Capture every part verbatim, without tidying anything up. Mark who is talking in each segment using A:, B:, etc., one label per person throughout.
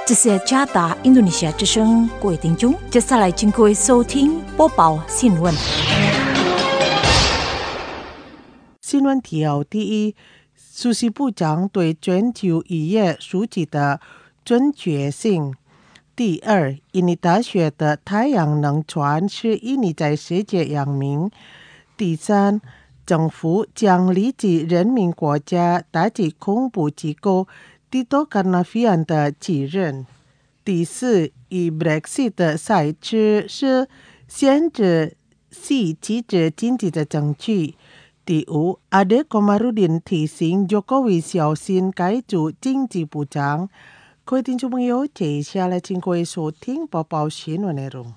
A: 这是加达印度尼西亚之声，各位听众，接下来请各位收听播报新闻。
B: 新闻提要：第一，苏西部长对全球渔业书籍的准确性；第二，印尼大学的太阳能船是印尼在世界扬名；第三，政府将立即人民国家打击恐怖机构Tito Karnavian 的继任；第四，以 Brexit 的赛制是限制系机制经济的证据；第五，Ade Komarudin 提醒 Jokowi 小心改组经济部长。各位听众朋友，接下来请各位收听播报新闻内容。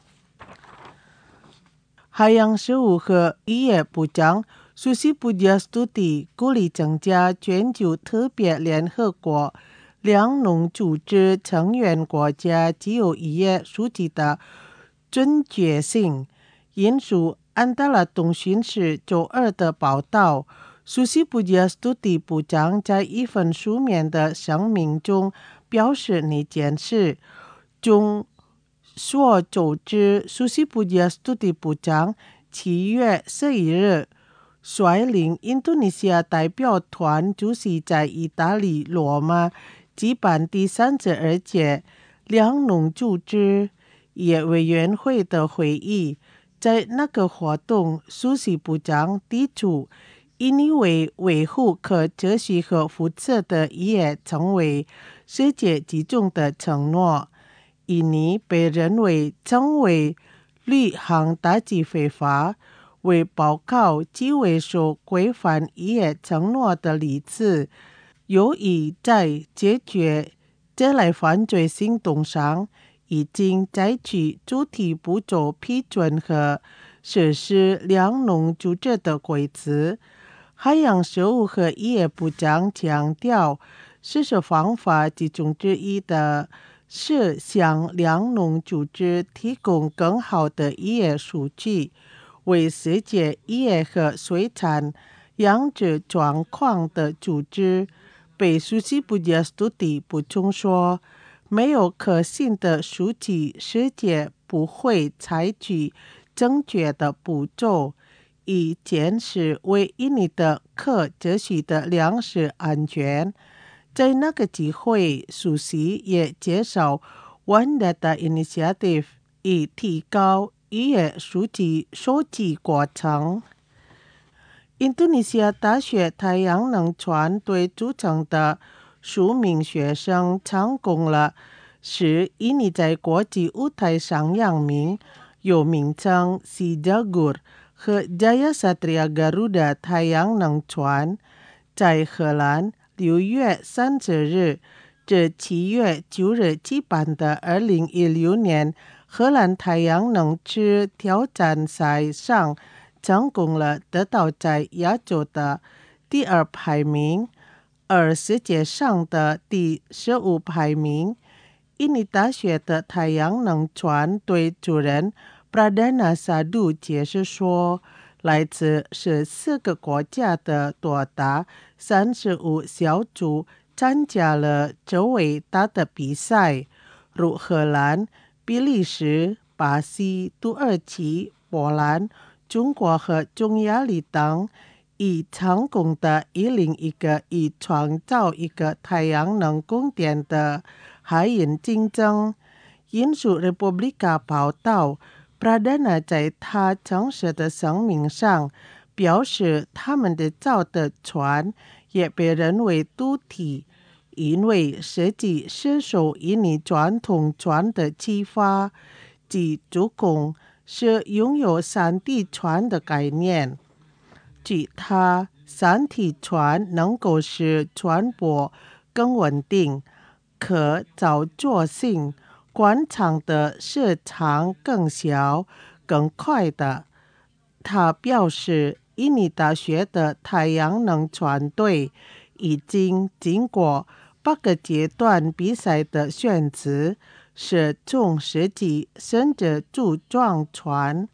B: 海洋事务和渔业部长Susi Pujiastuti鼓励增加全球特别联合国粮农组织成员国家既有渔业数据的准确性。引述安大略通讯社周二的报道，苏西布加斯图蒂部长在一份书面的声明中表示那件事。众所周知，苏西布加斯图蒂部长七月十一日率领印度尼西亚代表团出席在意大利罗马举办第三十二届粮农组织业委员会的会议。在那个活动，苏西部长提出印尼为维护可持续和负责的渔业成为世界集中的承诺。印尼被认为成为旅行打击非法为报告极为受规范渔业承诺的例子，有意在解决这类犯罪行动上已经采取主体步骤批准和实施粮农组织的规则。海洋事务和渔业部长强调，实施方法其中之一的是向粮农组织提供更好的渔业数据，为世界渔业和水产养殖状况的组织。被苏西布加斯图蒂补充说，没有可信的数据，世界不会采取正确的步骤，以坚持为印尼的可持续的粮食安全。在那个机会，苏西也介绍 One Data Initiative 以提高渔业数据收集过程。印度尼西亚大学太阳能船队组成的数名学生成功了使印尼在国际舞台上扬名，有名称 Sijagur 和 Jaya Satria Garuda 太阳能船，在荷兰六月三十日至七月九日举办的二零一六年荷兰太阳能之挑战赛上成功了得到在亚洲的第二排名，而世界上的第十五排名。印尼大学的太阳能船队主任 Pradana Sadu 解释说，来自十四个国家的多达三十五小组参加了这伟大的比赛，如荷兰、比利时、巴西、土耳其、波兰、中国和中亚里等，以成功的引领一个以创造一个太阳能供电的海运竞争。引述 Republika 报道， Pradana 在他正式的声明上表示，他们的造的船也被认为独体，因为设计是受印尼传统船的启发，即主攻是拥有三体船的概念。据他，三体船能够使船舶更稳定、可操作性、宽敞的市场更小、更快的。他表示，印尼大学的太阳能船队已经经过八个阶段比赛的选择，是从设计甚至组装船。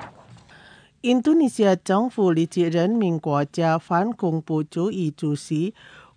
B: 印度尼西亚政府立即人民国家反恐怖主义主席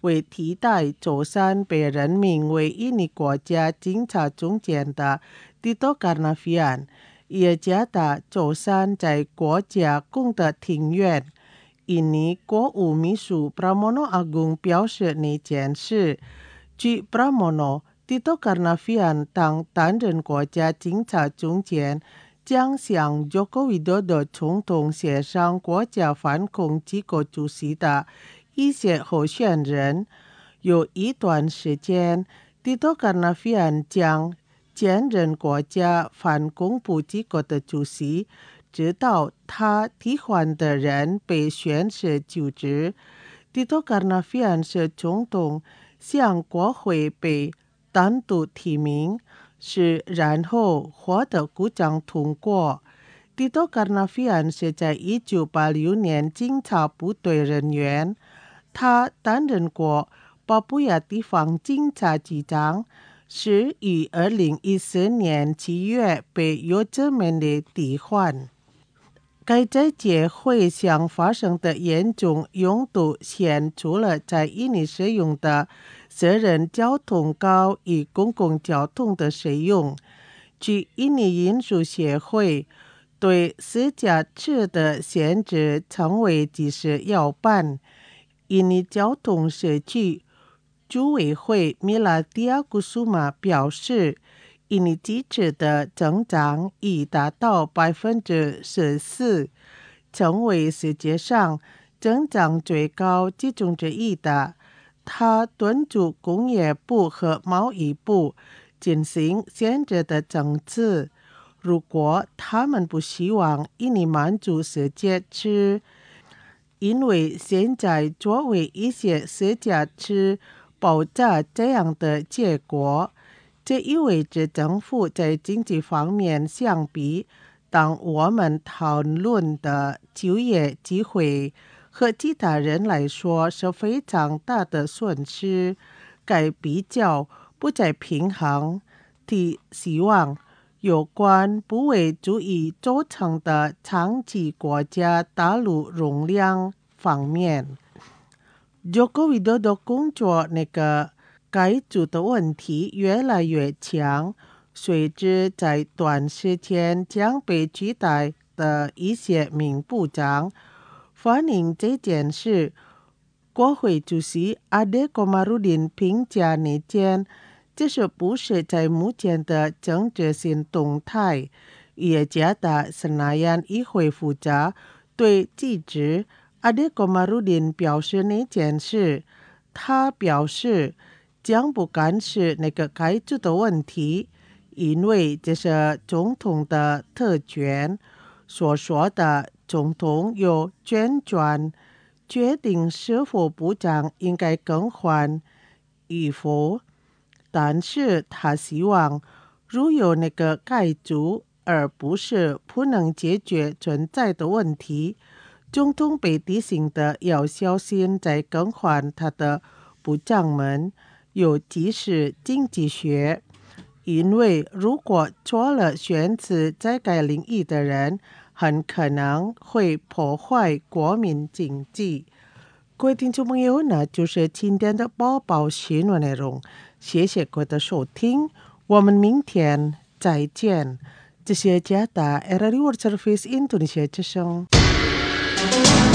B: 为替代舟山被任命为印尼国家警察总监的 Tito Karnavian， 也加大舟山在国家公的庭院。印尼国务秘书 Pramono Agung 表示那件事，据 Pramono Tito Karnavian 当担任国家警察总监，将向 Joko Widodo 总统协商国家反恐机构主席的一些候选人。有一段时间 Tito Karnavian 将兼任国家反恐怖机构的主席，直到他替换的人被宣誓就职。Tito Karnavian 是总统向国会被单独提名，是然后获得鼓掌通过。Tito Karnavian 是在一九八六年警察部队人员，他担任过巴布亚地方警察局长，是于二零一四年七月被邮政门的替换。该在节会上发生的严重拥堵显出了在印尼使用的私人交通高于公共交通的使用。据印尼运输协会，对私家车的限制成为即时要办。印尼交通社区组委会米拉蒂亚古苏马表示，印尼机车的增长已达到百分之十四，成为世界上增长最高其中之一的。他敦促工业部和贸易部进行限制的政策，如果他们不希望印尼满足世界车，因为现在作为一些私家车爆炸这样的结果，这意味着政府在经济方面相比当我们讨论的就业机会和其他人来说是非常大的损失。该比较不再平衡，提希望有关不会足以组成的长期国家大陆容量方面。Joko Widodo 工作那个改组的问题越来越强，随之在短时间将被取代的一些名部长反映这件事。国会主席 Ade Komarudin 评价那件这是不是在目前的政治性动态，也加大Senayan议会负责对记者。Ade Komarudin 表示那件事，他表示将不干涉那个改组的问题，因为这是总统的特权。所说的总统有权权决定是否部长应该更换与否，但是他希望如有那个改组，而不是不能解决存在的问题。总统被提醒的要小心在更换他的部长们，尤其是经济学，因为如果做了选择在该领域的人，很可能会破坏国民经济。各位听众朋友，那就是今天的播报新闻内容，谢谢各位的收听，我们明天再见。这是加拿大 R R I World Service Indonesia 之声。